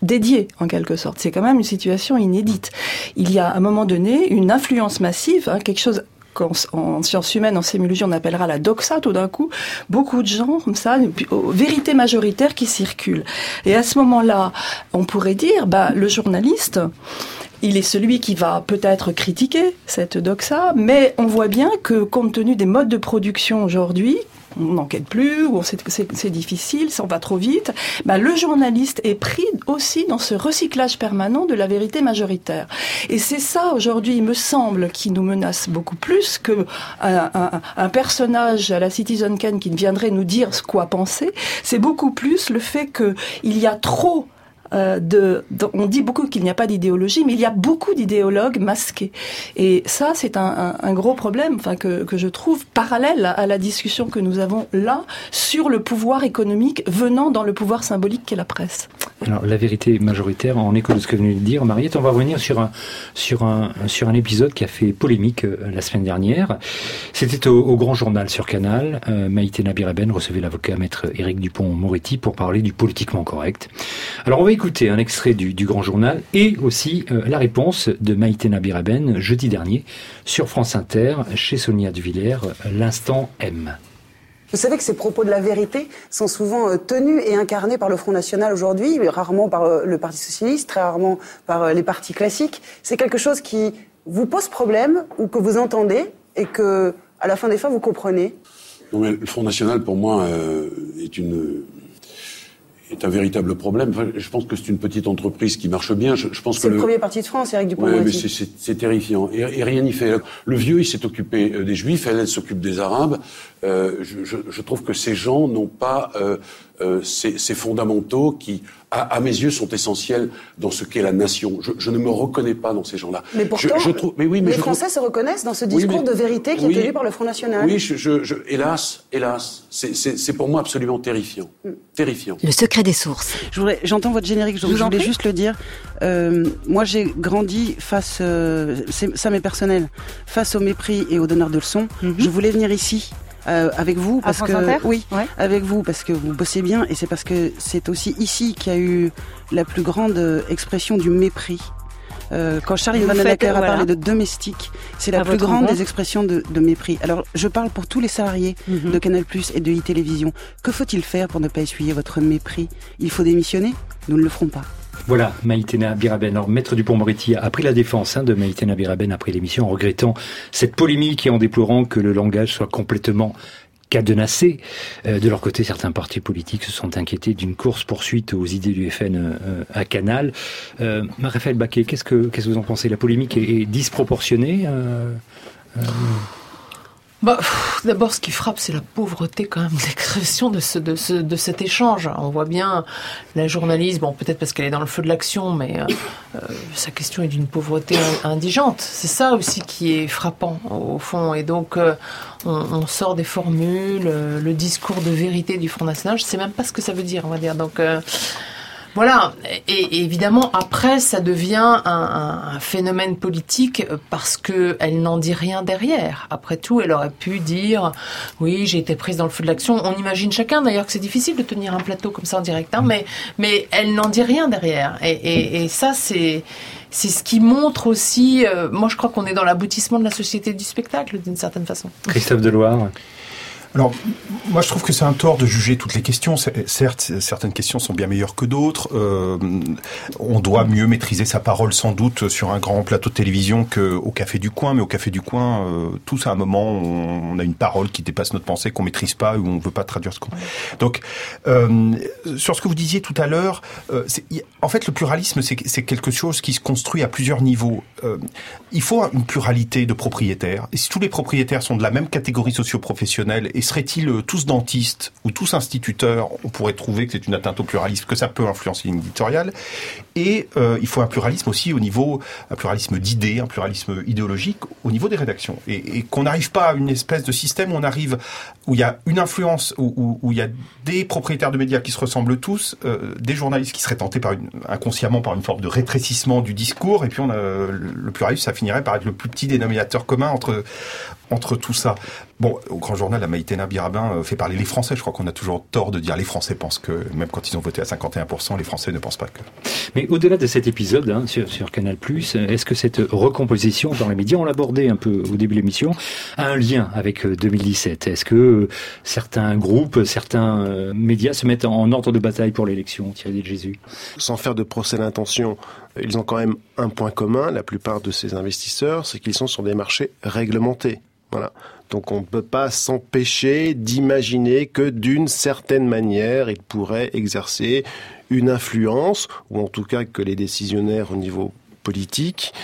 dédié, en quelque sorte. C'est quand même une situation inédite. Il y a à un moment donné une influence massive, quelque chose qu'en sciences humaines, en sémiologie, on appellera la doxa, tout d'un coup, beaucoup de gens, comme ça, vérité majoritaire qui circulent. Et à ce moment-là, on pourrait dire, le journaliste, il est celui qui va peut-être critiquer cette doxa, mais on voit bien que, compte tenu des modes de production aujourd'hui, on n'enquête plus, ou c'est difficile, ça va trop vite, le journaliste est pris aussi dans ce recyclage permanent de la vérité majoritaire. Et c'est ça, aujourd'hui, il me semble, qui nous menace beaucoup plus que un personnage à la Citizen Kane qui viendrait nous dire quoi penser. C'est beaucoup plus le fait qu'il y a trop on dit beaucoup qu'il n'y a pas d'idéologie, mais il y a beaucoup d'idéologues masqués. Et ça, c'est un gros problème, que je trouve parallèle à la discussion que nous avons là sur le pouvoir économique venant dans le pouvoir symbolique qu'est la presse. Alors, la vérité majoritaire, en écho de ce que vous venez de dire, Mariette, on va revenir sur un épisode qui a fait polémique la semaine dernière. C'était au Grand Journal sur Canal. Maïté Nabiraben recevait l'avocat maître Éric Dupond-Moretti pour parler du politiquement correct. Alors, on va écouter un extrait du Grand Journal et aussi la réponse de Maïté Nabiraben jeudi dernier sur France Inter chez Sonia De Villers, l'instant M. Vous savez que ces propos de la vérité sont souvent tenus et incarnés par le Front National aujourd'hui, rarement par le Parti Socialiste, très rarement par les partis classiques. C'est quelque chose qui vous pose problème ou que vous entendez et que, à la fin des fins, vous comprenez? Non, mais le Front National, pour moi, est un véritable problème. Enfin, je pense que c'est une petite entreprise qui marche bien. Je pense c'est que le premier parti de France, Éric Dupond-Moretti. Ouais, mais c'est terrifiant. Et rien n'y fait. Le vieux, il s'est occupé des Juifs, elle s'occupe des Arabes. Je trouve que ces gens n'ont pas ces fondamentaux qui, à mes yeux, sont essentiels dans ce qu'est la nation. Je ne me reconnais pas dans ces gens-là. Mais pourtant, les Français se reconnaissent dans ce discours de vérité qui est tenu par le Front National. Oui, hélas, c'est pour moi absolument terrifiant. Terrifiant. Le secret des sources. J'entends votre générique, je voulais juste le dire. Moi, j'ai grandi face, ça m'est personnel, face au mépris et aux donneurs de leçons. Je voulais venir ici. Avec vous, parce avec vous, parce que vous bossez bien, et c'est parce que c'est aussi ici qu'il y a eu la plus grande expression du mépris. Quand Charlie Vanhoenacker a parlé de domestique, c'est la plus grande des expressions de mépris. Alors, je parle pour tous les salariés de Canal+ et de iTélévision. Que faut-il faire pour ne pas essuyer votre mépris? Il faut démissionner? Nous ne le ferons pas. Voilà, Maïté Nabiraben. Alors, maître Dupond-Moretti a pris la défense de Maïté Nabiraben après l'émission en regrettant cette polémique et en déplorant que le langage soit complètement cadenassé. De leur côté, certains partis politiques se sont inquiétés d'une course-poursuite aux idées du FN à Canal. Raphaël Baquet, qu'est-ce que vous en pensez? La polémique est disproportionnée D'abord, ce qui frappe, c'est la pauvreté quand même d'expression de cet échange. On voit bien la journaliste, peut-être parce qu'elle est dans le feu de l'action, mais sa question est d'une pauvreté indigente. C'est ça aussi qui est frappant au fond. Et donc, on sort des formules, le discours de vérité du Front National. Je sais même pas ce que ça veut dire, on va dire. Donc voilà, et évidemment après ça devient un phénomène politique parce que elle n'en dit rien derrière. Après tout, elle aurait pu dire oui, j'ai été prise dans le feu de l'action. On imagine chacun d'ailleurs que c'est difficile de tenir un plateau comme ça en direct, mais elle n'en dit rien derrière. Et ça c'est ce qui montre aussi. Moi, je crois qu'on est dans l'aboutissement de la société du spectacle d'une certaine façon. Christophe Deloire. Alors, moi, je trouve que c'est un tort de juger toutes les questions. Certes, certaines questions sont bien meilleures que d'autres. On doit mieux maîtriser sa parole, sans doute, sur un grand plateau de télévision qu'au Café du Coin. Mais au Café du Coin, tous, à un moment, on a une parole qui dépasse notre pensée, qu'on maîtrise pas, ou on veut pas traduire ce qu'on... Donc, sur ce que vous disiez tout à l'heure, en fait, le pluralisme, c'est quelque chose qui se construit à plusieurs niveaux. Il faut une pluralité de propriétaires. Et si tous les propriétaires sont de la même catégorie socio-professionnelle, et seraient-ils tous dentistes ou tous instituteurs, on pourrait trouver que c'est une atteinte au pluralisme, que ça peut influencer une éditoriale. Et il faut un pluralisme aussi un pluralisme d'idées, un pluralisme idéologique au niveau des rédactions. Et qu'on n'arrive pas à une espèce de système où il y a une influence, où il y a des propriétaires de médias qui se ressemblent tous, des journalistes qui seraient tentés inconsciemment par une forme de rétrécissement du discours, et puis le pluralisme, ça finirait par être le plus petit dénominateur commun entre entre tout ça. Bon, au Grand Journal, la Maïtena Birabin fait parler les Français. Je crois qu'on a toujours tort de dire les Français pensent que, même quand ils ont voté à 51%, les Français ne pensent pas que. Mais au-delà de cet épisode sur Canal+, est-ce que cette recomposition dans les médias, on l'abordait un peu au début de l'émission, a un lien avec 2017 ? Est-ce que certains groupes, certains médias se mettent en ordre de bataille pour l'élection, Thierry Desjésus ? Sans faire de procès d'intention, ils ont quand même un point commun, la plupart de ces investisseurs, c'est qu'ils sont sur des marchés réglementés. Voilà. Donc on ne peut pas s'empêcher d'imaginer que d'une certaine manière, ils pourraient exercer une influence, ou en tout cas que les décisionnaires au niveau politique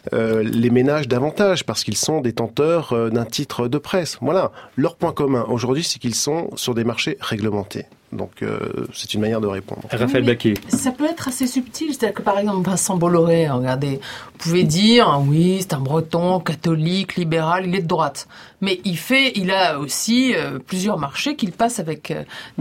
les ménagent davantage, parce qu'ils sont détenteurs d'un titre de presse. Voilà. Leur point commun aujourd'hui, c'est qu'ils sont sur des marchés réglementés. Donc c'est une manière de répondre. Raphaël Baquet. Ça peut être assez subtil, c'est-à-dire que par exemple Vincent Bolloré, regardez, vous pouvez dire oui, c'est un Breton catholique, libéral, il est de droite, mais il a aussi plusieurs marchés qu'il passe avec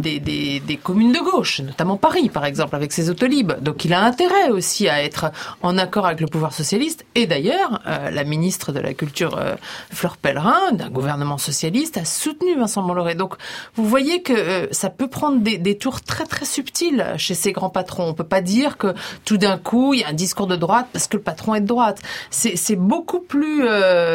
des communes de gauche, notamment Paris par exemple, avec ses Autolib. Donc il a intérêt aussi à être en accord avec le pouvoir socialiste. Et d'ailleurs, la ministre de la Culture Fleur Pellerin, d'un gouvernement socialiste, a soutenu Vincent Bolloré. Donc vous voyez que ça peut prendre des tours très très subtils chez ces grands patrons. On peut pas dire que tout d'un coup il y a un discours de droite parce que le patron est de droite. C'est beaucoup plus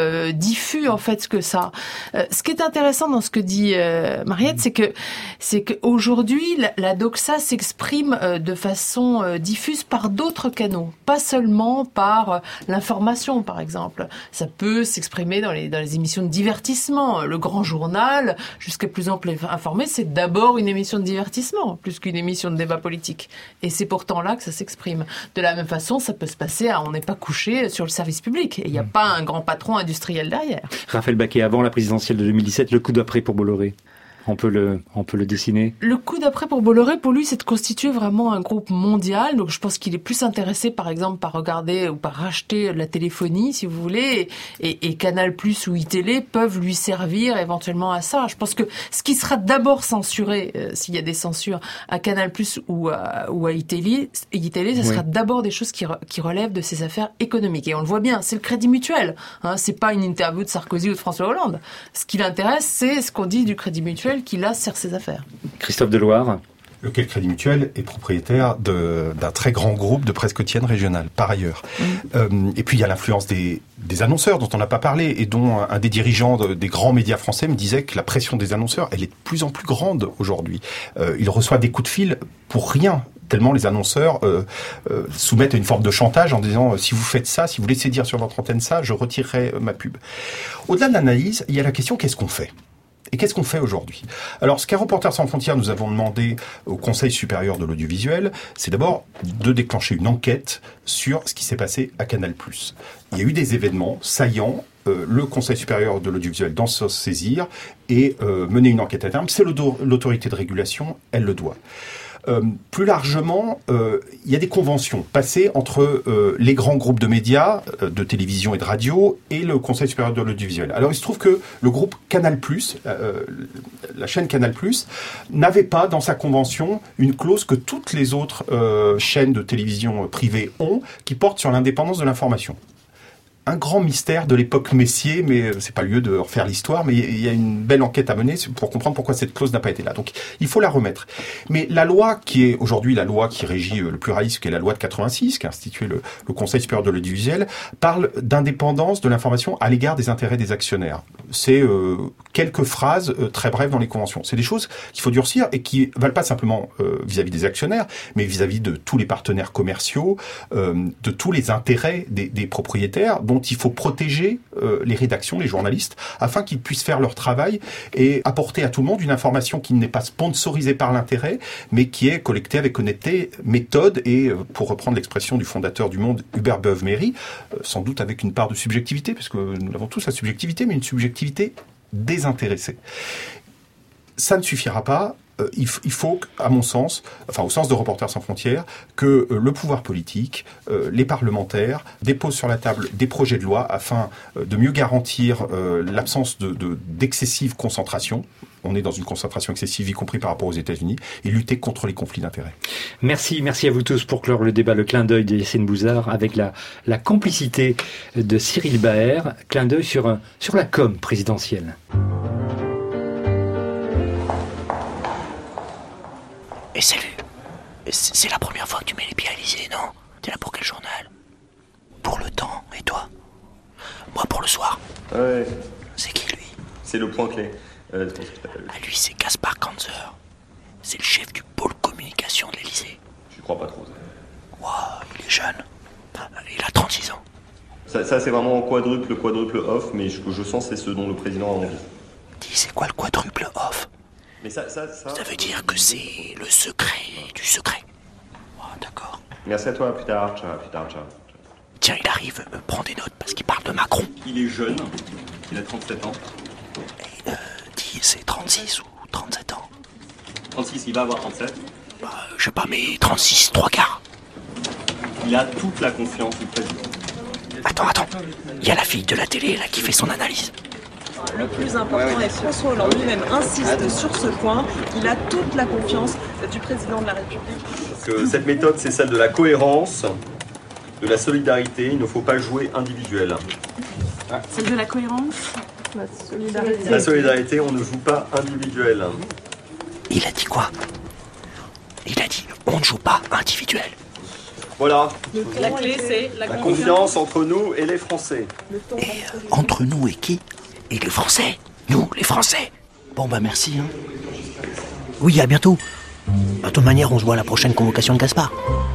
diffus en fait que ça. Ce qui est intéressant dans ce que dit Mariette, c'est que aujourd'hui la doxa s'exprime de façon diffuse par d'autres canaux, pas seulement par l'information par exemple. Ça peut s'exprimer dans les émissions de divertissement. Le Grand Journal, jusqu'à plus ample informé, c'est d'abord une émission de divertissement plus qu'une émission de débat politique. Et c'est pourtant là que ça s'exprime. De la même façon, ça peut se passer on n'est pas couché sur le service public. Et il n'y a pas un grand patron industriel derrière. Raphaël Baquet, avant la présidentielle de 2017, le coup d'après pour Bolloré. On peut le dessiner. Le coup d'après pour Bolloré, pour lui, c'est de constituer vraiment un groupe mondial. Donc, je pense qu'il est plus intéressé, par exemple, par regarder ou par racheter la téléphonie, si vous voulez, et Canal+ ou iTélé peuvent lui servir éventuellement à ça. Je pense que ce qui sera d'abord censuré, s'il y a des censures à Canal+ ou à iTélé, ça sera d'abord des choses qui relèvent de ses affaires économiques. Et on le voit bien, c'est le Crédit Mutuel. C'est pas une interview de Sarkozy ou de François Hollande. Ce qui l'intéresse, c'est ce qu'on dit du Crédit Mutuel, qui là sert ses affaires. Christophe Deloire. Lequel Crédit Mutuel est propriétaire d'un très grand groupe de presse quotidienne régionale, par ailleurs. Et puis il y a l'influence des annonceurs dont on n'a pas parlé, et dont un des dirigeants des grands médias français me disait que la pression des annonceurs, elle est de plus en plus grande aujourd'hui. Il reçoit des coups de fil pour rien, tellement les annonceurs soumettent à une forme de chantage en disant si vous faites ça, si vous laissez dire sur votre antenne ça, je retirerai ma pub. Au-delà de l'analyse, il y a la question qu'est-ce qu'on fait ? Et qu'est-ce qu'on fait aujourd'hui ? Alors, ce qu'à Reporters sans frontières, nous avons demandé au Conseil supérieur de l'audiovisuel, c'est d'abord de déclencher une enquête sur ce qui s'est passé à Canal+. Il y a eu des événements saillants. Le Conseil supérieur de l'audiovisuel doit se saisir et mener une enquête à terme. C'est l'autorité de régulation, elle le doit. Plus largement, il y a des conventions passées entre les grands groupes de médias, de télévision et de radio, et le Conseil supérieur de l'audiovisuel. Alors il se trouve que le groupe Canal+, la chaîne Canal+, n'avait pas dans sa convention une clause que toutes les autres chaînes de télévision privées ont, qui porte sur l'indépendance de l'information. Un grand mystère de l'époque Messier, mais c'est pas le lieu de refaire l'histoire, mais il y a une belle enquête à mener pour comprendre pourquoi cette clause n'a pas été là. Donc, il faut la remettre. Mais la loi qui est aujourd'hui la loi qui régit le pluralisme, qui est la loi de 86, qui a institué le Conseil supérieur de l'audiovisuel, parle d'indépendance de l'information à l'égard des intérêts des actionnaires. C'est quelques phrases très brèves dans les conventions. C'est des choses qu'il faut durcir et qui valent pas simplement vis-à-vis des actionnaires, mais vis-à-vis de tous les partenaires commerciaux, de tous les intérêts des propriétaires, dont il faut protéger les rédactions, les journalistes, afin qu'ils puissent faire leur travail et apporter à tout le monde une information qui n'est pas sponsorisée par l'intérêt, mais qui est collectée avec honnêteté, méthode et, pour reprendre l'expression du fondateur du Monde, Hubert Beuve-Méry, sans doute avec une part de subjectivité, parce que nous avons tous la subjectivité, mais une subjectivité désintéressée. Ça ne suffira pas. il faut, à mon sens, enfin au sens de Reporters sans frontières, que le pouvoir politique, les parlementaires déposent sur la table des projets de loi afin de mieux garantir l'absence d'excessive concentration. On est dans une concentration excessive, y compris par rapport aux États-Unis, et lutter contre les conflits d'intérêts. Merci à vous tous pour clore le débat, le clin d'œil de Yassine Bouzard avec la complicité de Cyril Baer, clin d'œil sur la com présidentielle. Et salut, c'est la première fois que tu mets les pieds à l'Élysée, non? T'es là pour quel journal? Pour Le Temps, et toi? Moi pour Le Soir. Ouais. C'est qui lui? C'est le point clé. Lui c'est Gaspard Kanzer. C'est le chef du pôle communication de l'Élysée. Je crois pas trop. Waouh, il est jeune. Il a 36 ans. Ça c'est vraiment quadruple off, mais ce que je sens c'est ce dont le président a envie. Dis, c'est quoi le quadruple off? Mais ça veut dire que c'est le secret du secret. Oh, d'accord. Merci à toi, plus tard. Tiens, il arrive, prends des notes parce qu'il parle de Macron. Il est jeune, il a 37 ans. Dis, c'est 36 ou 37 ans? 36, il va avoir 37. Je sais pas, mais 36, 3/4. Il a toute la confiance du président. Attends, il y a la fille de la télé là qui fait son analyse. Le plus important, et François Hollande lui-même insiste sur ce point, il a toute la confiance du président de la République. Que cette méthode, c'est celle de la cohérence, de la solidarité, il ne faut pas jouer individuel. Celle de la cohérence, la solidarité. La solidarité, on ne joue pas individuel. Il a dit quoi? Il a dit, on ne joue pas individuel. Voilà. La clé, c'est la confiance entre nous et les Français. Et entre nous et qui? Et les Français. Nous, les Français. Bon, merci. Oui, à bientôt. De toute manière, on se voit à la prochaine convocation de Gaspard.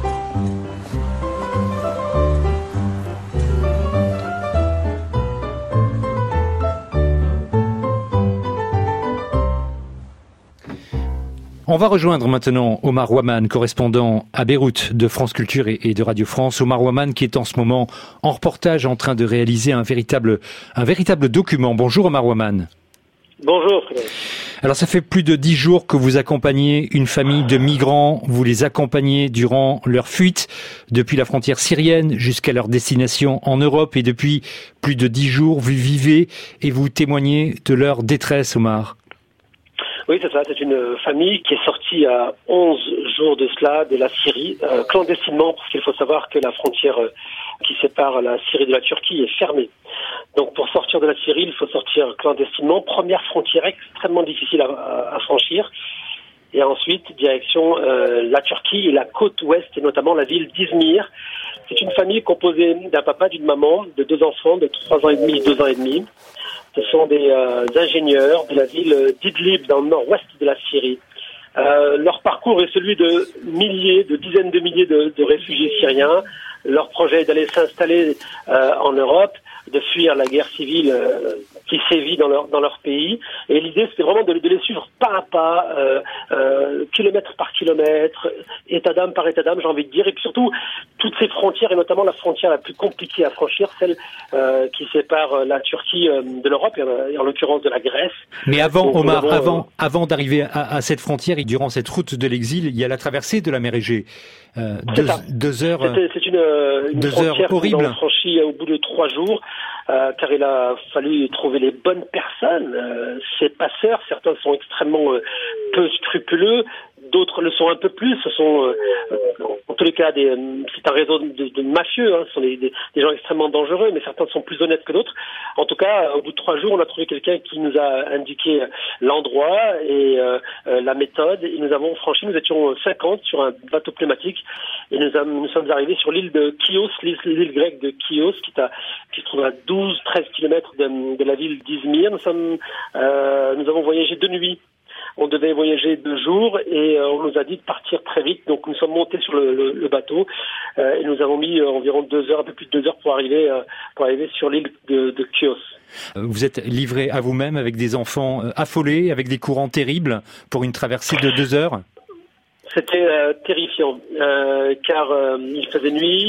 On va rejoindre maintenant Omar Ouaman, correspondant à Beyrouth de France Culture et de Radio France. Omar Ouaman qui est en ce moment en reportage en train de réaliser un véritable document. Bonjour Omar Ouaman. Bonjour. Alors ça fait plus de 10 jours que vous accompagnez une famille de migrants. Vous les accompagnez durant leur fuite depuis la frontière syrienne jusqu'à leur destination en Europe. Et depuis plus de 10 jours, vous vivez et vous témoignez de leur détresse, Omar. Oui, c'est ça. C'est une famille qui est sortie à 11 jours de cela de la Syrie, clandestinement, parce qu'il faut savoir que la frontière qui sépare la Syrie de la Turquie est fermée. Donc pour sortir de la Syrie, il faut sortir clandestinement. Première frontière extrêmement difficile à franchir. Et ensuite, direction la Turquie et la côte ouest, et notamment la ville d'Izmir. C'est une famille composée d'un papa, d'une maman, de 2 enfants de 3 ans et demi et 2 ans et demi. Ce sont des ingénieurs de la ville d'Idlib, dans le nord-ouest de la Syrie. Leur parcours est celui de dizaines de milliers de réfugiés syriens. Leur projet est d'aller s'installer en Europe, de fuir la guerre civile qui sévit dans leur pays. Et l'idée, c'était vraiment de les suivre pas à pas, kilomètre par kilomètre, état d'âme par état d'âme, j'ai envie de dire. Et puis surtout, toutes ces frontières, et notamment la frontière la plus compliquée à franchir, celle qui sépare la Turquie de l'Europe, et en l'occurrence de la Grèce. Mais avant, donc, Omar, avant d'arriver à cette frontière, et durant cette route de l'exil, il y a la traversée de la mer Égée. 2 heures. C'est une frontière que nous avons franchie au bout de 3 jours, car il a fallu trouver les bonnes personnes. Ces passeurs, certains sont extrêmement peu scrupuleux, d'autres le sont un peu plus. Ce sont, en tous les cas, c'est un réseau de mafieux. Ce sont des gens extrêmement dangereux, mais certains sont plus honnêtes que d'autres. En tout cas, au bout de 3 jours, on a trouvé quelqu'un qui nous a indiqué l'endroit et la méthode. Et nous avons franchi, nous étions 50 sur un bateau pneumatique, et nous sommes arrivés sur l'île de Chios, l'île grecque de Chios, qui se trouve à 12-13 km de la ville d'Izmir. Nous avons voyagé 2 nuits. On devait voyager 2 jours et on nous a dit de partir très vite. Donc nous sommes montés sur le bateau et nous avons mis environ 2 heures, un peu plus de 2 heures pour arriver sur l'île de Chios. Vous êtes livré à vous-même avec des enfants affolés, avec des courants terribles pour une traversée de 2 heures? C'était terrifiant, car il faisait nuit,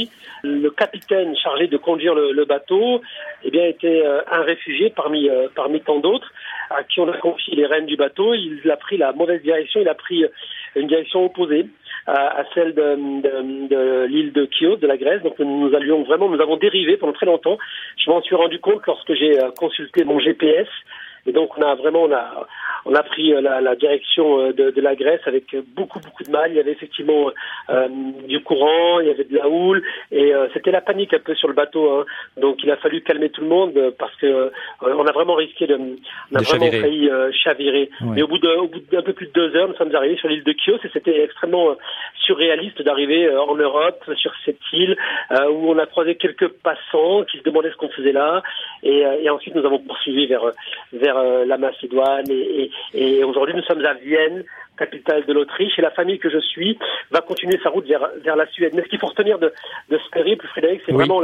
Le capitaine chargé de conduire le bateau, eh bien, était un réfugié parmi tant d'autres, à qui on a confié les rênes du bateau. Il a pris la mauvaise direction, il a pris une direction opposée à celle de l'île de Chios, de la Grèce. Donc nous avons dérivé pendant très longtemps. Je m'en suis rendu compte lorsque j'ai consulté mon GPS. Et donc on a pris la direction de la Grèce avec beaucoup de mal. Il y avait effectivement du courant, il y avait de la houle et c'était la panique un peu sur le bateau. Hein. Donc il a fallu calmer tout le monde parce que on a vraiment risqué failli chavirer. Ouais. Mais au bout d'un peu plus de 2 heures, nous sommes arrivés sur l'île de Chios et c'était extrêmement surréaliste d'arriver en Europe sur cette île où on a croisé quelques passants qui se demandaient ce qu'on faisait là et ensuite nous avons poursuivi vers la Macédoine et aujourd'hui nous sommes à Vienne, capitale de l'Autriche, et la famille que je suis va continuer sa route vers la Suède. Mais ce qu'il faut retenir de ce périple, Frédéric, c'est vraiment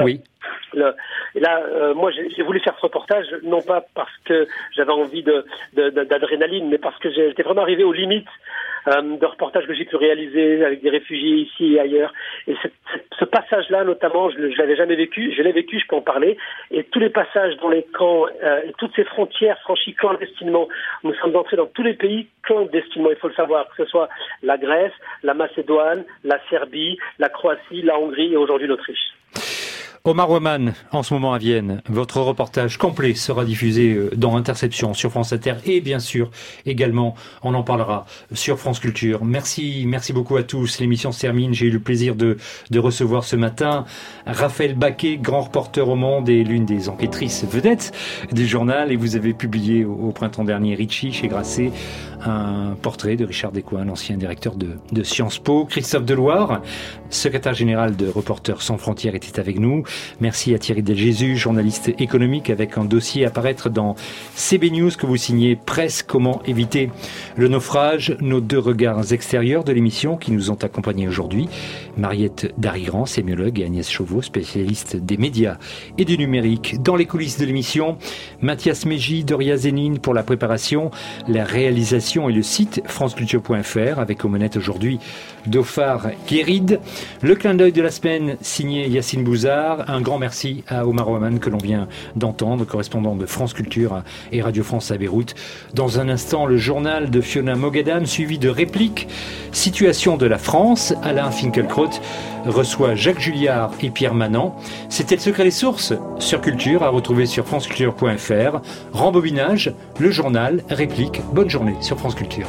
moi j'ai voulu faire ce reportage non pas parce que j'avais envie d'adrénaline, mais parce que j'étais vraiment arrivé aux limites de reportages que j'ai pu réaliser avec des réfugiés ici et ailleurs. Et ce passage-là, notamment, je l'avais jamais vécu. Je l'ai vécu, je peux en parler. Et tous les passages dans les camps et toutes ces frontières franchies clandestinement, nous sommes entrés dans tous les pays clandestinement. Il faut le savoir, que ce soit la Grèce, la Macédoine, la Serbie, la Croatie, la Hongrie et aujourd'hui l'Autriche. Omar Ouaman, en ce moment à Vienne, votre reportage complet sera diffusé dans Interception sur France Inter et bien sûr également, on en parlera sur France Culture. Merci beaucoup à tous. L'émission se termine. J'ai eu le plaisir de recevoir ce matin Raphaël Baquet, grand reporter au Monde et l'une des enquêtrices vedettes du journal. Et vous avez publié au printemps dernier, Ritchie, chez Grasset, un portrait de Richard Descoings, l'ancien directeur de Sciences Po. Christophe Deloire, secrétaire général de Reporters sans frontières, était avec nous. Merci à Thierry Delgésus, journaliste économique, avec un dossier à paraître dans CB News que vous signez Presse, comment éviter le naufrage. Nos 2 regards extérieurs de l'émission qui nous ont accompagnés aujourd'hui. Mariette Darigran, sémiologue, et Agnès Chauveau, spécialiste des médias et du numérique. Dans les coulisses de l'émission, Mathias Mégy, Doria Zénine pour la préparation, la réalisation et le site franceculture.fr avec aux manettes aujourd'hui Dauphar Guéride. Le clin d'œil de la semaine signé Yacine Bouzard. Un grand merci à Omar Ouaman que l'on vient d'entendre, correspondant de France Culture et Radio France à Beyrouth. Dans un instant, le journal de Fiona Mogadam, suivi de répliques. Situation de la France. Alain Finkielkraut reçoit Jacques Julliard et Pierre Manant. C'était Le Secret des Sources sur Culture, à retrouver sur franceculture.fr. Rembobinage, le journal, réplique. Bonne journée sur France Culture.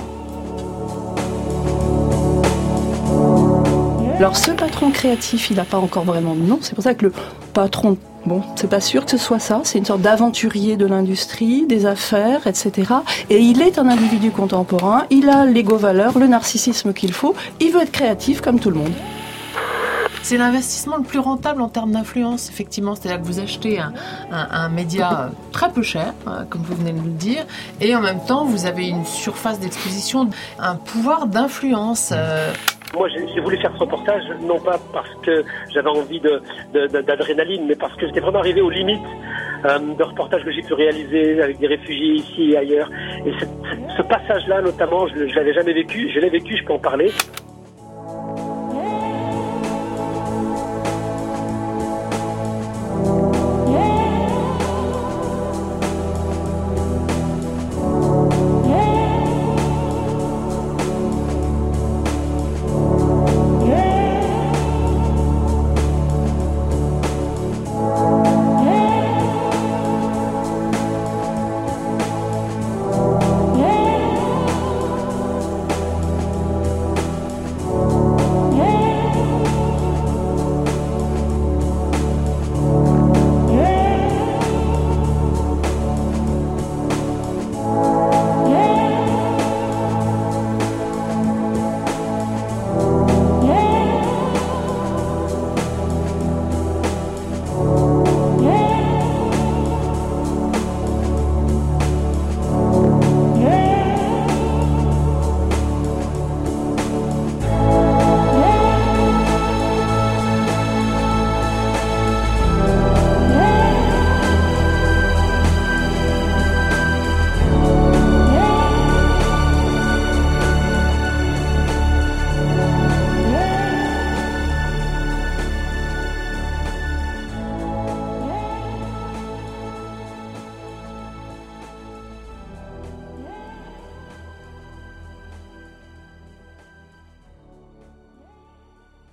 Alors ce patron créatif, il n'a pas encore vraiment de nom, c'est pour ça que le patron, c'est pas sûr que ce soit ça, c'est une sorte d'aventurier de l'industrie, des affaires, etc. Et il est un individu contemporain, il a l'égo-valeur, le narcissisme qu'il faut, il veut être créatif comme tout le monde. C'est l'investissement le plus rentable en termes d'influence, effectivement. C'est-à-dire que vous achetez un média très peu cher, comme vous venez de le dire, et en même temps, vous avez une surface d'exposition, un pouvoir d'influence. Moi, j'ai voulu faire ce reportage, non pas parce que j'avais envie d'adrénaline, mais parce que j'étais vraiment arrivé aux limites de reportages que j'ai pu réaliser avec des réfugiés ici et ailleurs. Et ce passage-là, notamment, je l'avais jamais vécu. Je l'ai vécu, je peux en parler.